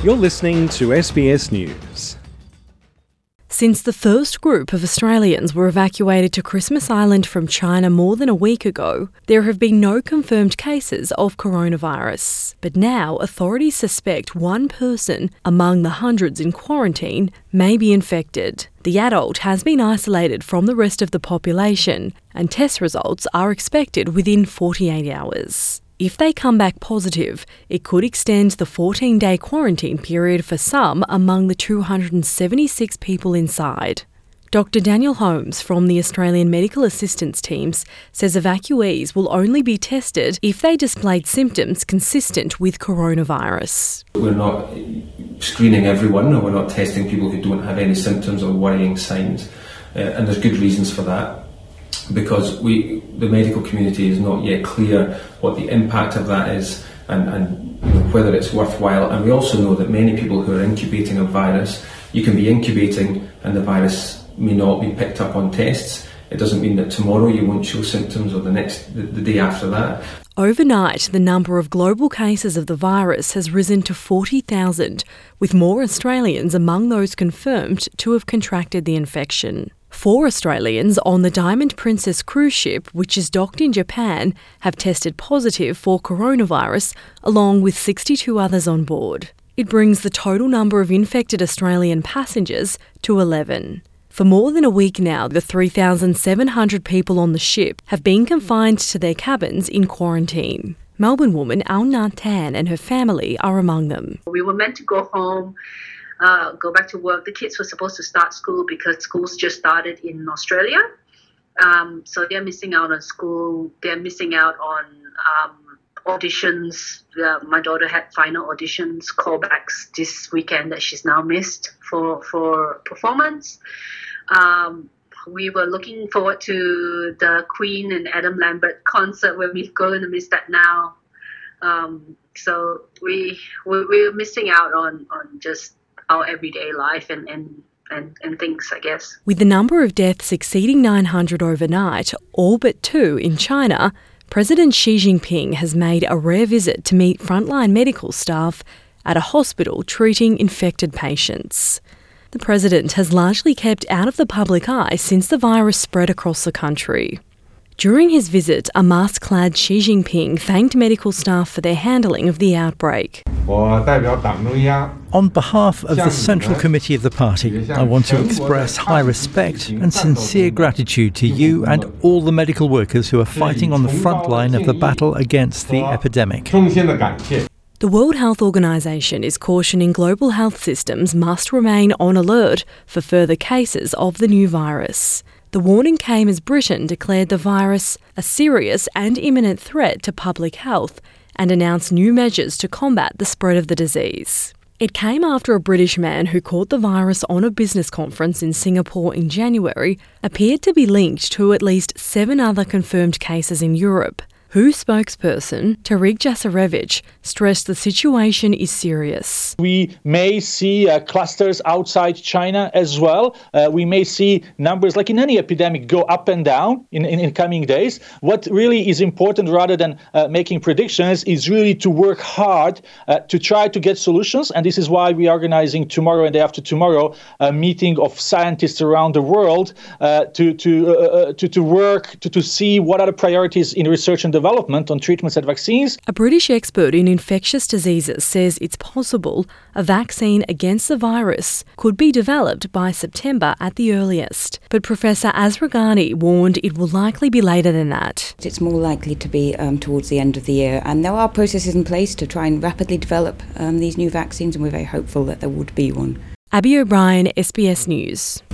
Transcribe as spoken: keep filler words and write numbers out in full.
You're listening to S B S News. Since the first group of Australians were evacuated to Christmas Island from China more than a week ago, there have been no confirmed cases of coronavirus. But now authorities suspect one person among the hundreds in quarantine may be infected. The adult has been isolated from the rest of the population, and test results are expected within forty-eight hours. If they come back positive, it could extend the fourteen-day quarantine period for some among the two hundred seventy-six people inside. Doctor Daniel Holmes from the Australian Medical Assistance Teams says evacuees will only be tested if they displayed symptoms consistent with coronavirus. We're not screening everyone, or we're not testing people who don't have any symptoms or worrying signs, uh, and there's good reasons for that. Because we, the medical community is not yet clear what the impact of that is and, and you know, whether it's worthwhile. And we also know that many people who are incubating a virus, you can be incubating and the virus may not be picked up on tests. It doesn't mean that tomorrow you won't show symptoms or the next, the, the day after that. Overnight, the number of global cases of the virus has risen to forty thousand, with more Australians among those confirmed to have contracted the infection. Four Australians on the Diamond Princess cruise ship, which is docked in Japan, have tested positive for coronavirus, along with sixty-two others on board. It brings the total number of infected Australian passengers to eleven. For more than a week now, the three thousand seven hundred people on the ship have been confined to their cabins in quarantine. Melbourne woman Aung Na Tan and her family are among them. We were meant to go home, Uh, go back to work. The kids were supposed to start school because schools just started in Australia. Um, so they're missing out on school. They're missing out on um, auditions. Uh, my daughter had final auditions, callbacks this weekend that she's now missed for, for performance. Um, we were looking forward to the Queen and Adam Lambert concert where we're going to miss that now. Um, so we, we, we're missing out on, on just our everyday life and, and, and, and things, I guess. With the number of deaths exceeding nine hundred overnight, all but two in China, President Xi Jinping has made a rare visit to meet frontline medical staff at a hospital treating infected patients. The president has largely kept out of the public eye since the virus spread across the country. During his visit, a mask-clad Xi Jinping thanked medical staff for their handling of the outbreak. On behalf of the Central Committee of the party, I want to express high respect and sincere gratitude to you and all the medical workers who are fighting on the front line of the battle against the epidemic. The World Health Organization is cautioning global health systems must remain on alert for further cases of the new virus. The warning came as Britain declared the virus a serious and imminent threat to public health and announced new measures to combat the spread of the disease. It came after a British man who caught the virus on a business conference in Singapore in January appeared to be linked to at least seven other confirmed cases in Europe. W H O spokesperson Tarik Jasarevich stressed the situation is serious. We may see uh, clusters outside China as well. Uh, we may see numbers, like in any epidemic, go up and down in, in, in coming days. What really is important, rather than uh, making predictions, is really to work hard uh, to try to get solutions. And this is why we are organizing tomorrow and day after tomorrow a meeting of scientists around the world uh, to, to, uh, to, to work to, to see what are the priorities in research and development. development on treatments and vaccines. A British expert in infectious diseases says it's possible a vaccine against the virus could be developed by September at the earliest. But Professor Azraqani warned it will likely be later than that. It's more likely to be um, towards the end of the year, and there are processes in place to try and rapidly develop um, these new vaccines, and we're very hopeful that there would be one. Abby O'Brien, S B S News.